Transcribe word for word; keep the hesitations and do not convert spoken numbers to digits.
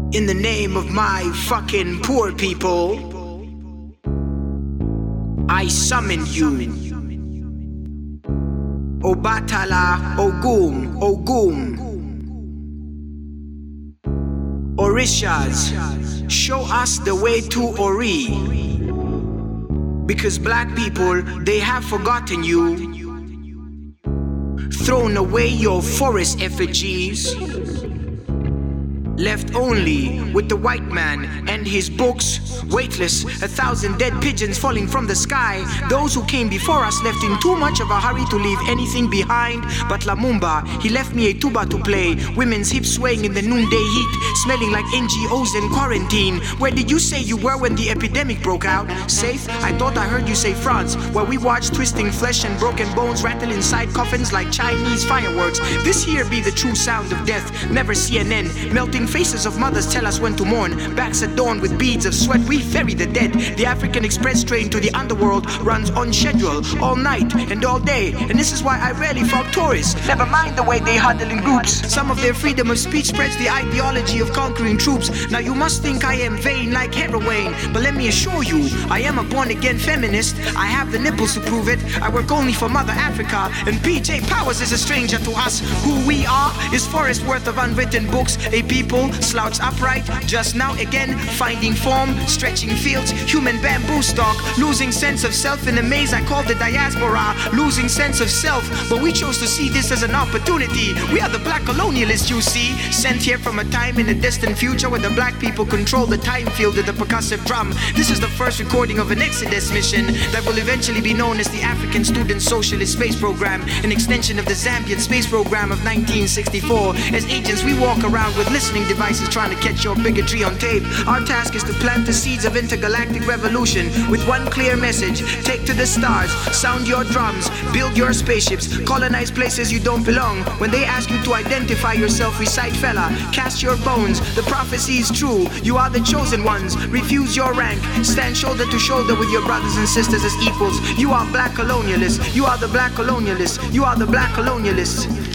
In the name of my fucking poor people, I summon you. Obatala Ogum Ogum Orishas, show us the way to Ori. Because black people, they have forgotten you. Thrown away your forest effigies, left only with the white man and his books, weightless, a thousand dead pigeons falling from the sky. Those who came before us left in too much of a hurry to leave anything behind. But Lumumba, he left me a tuba to play, women's hips swaying in the noonday heat, smelling like N G Os in quarantine. Where did you say you were when the epidemic broke out? Safe? I thought I heard you say France, where we watched twisting flesh and broken bones rattle inside coffins like Chinese fireworks. This here be the true sound of death, never C N N. Melting faces of mothers tell us when to mourn. Backs adorned with beads of sweat, we ferry the dead. The African Express train to the underworld runs on schedule, all night and all day. And this is why I rarely fault tourists. Never mind the way they huddle in groups. Some of their freedom of speech spreads the ideology of conquering troops. Now you must think I am vain like heroin, but let me assure you, I am a born-again feminist. I have the nipples to prove it. I work only for Mother Africa, and P J Powers is a stranger to us. Who we are is forest worth of unwritten books. A people slouched upright, just now again finding form, stretching fields, human bamboo stalk, losing sense of self in a maze I call the diaspora, losing sense of self, but we chose to see this as an opportunity. We are the black colonialists, you see, sent here from a time in a distant future where the black people control the time field of the percussive drum. This is the first recording of an Exodus mission that will eventually be known as the African Student Socialist Space Program, an extension of the Zambian space program of nineteen sixty-four. As agents, we walk around with listening devices trying to catch your bigotry on tape. Our task is to plant the seeds of intergalactic revolution with one clear message: take to the stars, sound your drums, build your spaceships, colonize places you don't belong. When they ask you to identify yourself, recite fella, cast your bones, the prophecy is true, you are the chosen ones. Refuse your rank, stand shoulder to shoulder with your brothers and sisters as equals. You are black colonialists, you are the black colonialists, you are the black colonialists.